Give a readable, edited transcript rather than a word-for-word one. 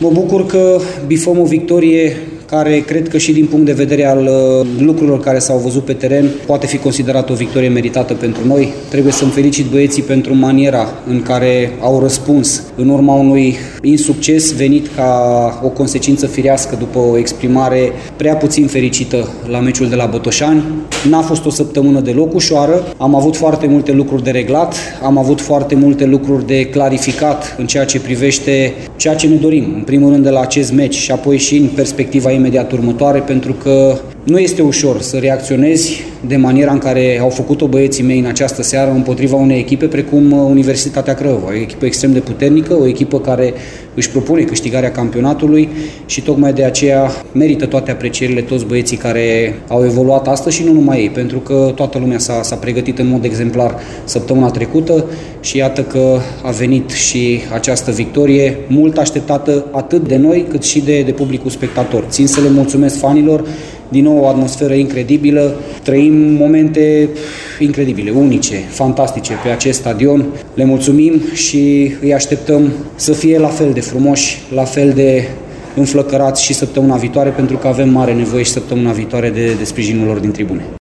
Mă bucur că bifăm o victorie care cred că și din punct de vedere al lucrurilor care s-au văzut pe teren poate fi considerată o victorie meritată pentru noi. Trebuie să-mi felicit băieții pentru maniera în care au răspuns în urma unui insucces venit ca o consecință firească după o exprimare prea puțin fericită la meciul de la Botoșani. N-a fost o săptămână deloc ușoară, am avut foarte multe lucruri de reglat, am avut foarte multe lucruri de clarificat în ceea ce privește ceea ce ne dorim, în primul rând de la acest meci și apoi și în perspectiva imediat următoare, pentru că nu este ușor să reacționezi de maniera în care au făcut-o băieții mei în această seară împotriva unei echipe precum Universitatea Craiova, o echipă extrem de puternică, o echipă care își propune câștigarea campionatului și tocmai de aceea merită toate aprecierile toți băieții care au evoluat astăzi și nu numai ei, pentru că toată lumea s-a pregătit în mod exemplar săptămâna trecută și iată că a venit și această victorie mult așteptată atât de noi cât și de publicul spectator. Țin să le mulțumesc fanilor. Din nou o atmosferă incredibilă, trăim momente incredibile, unice, fantastice pe acest stadion. Le mulțumim și îi așteptăm să fie la fel de frumoși, la fel de înflăcărați și săptămâna viitoare, pentru că avem mare nevoie și săptămâna viitoare de sprijinul lor din tribune.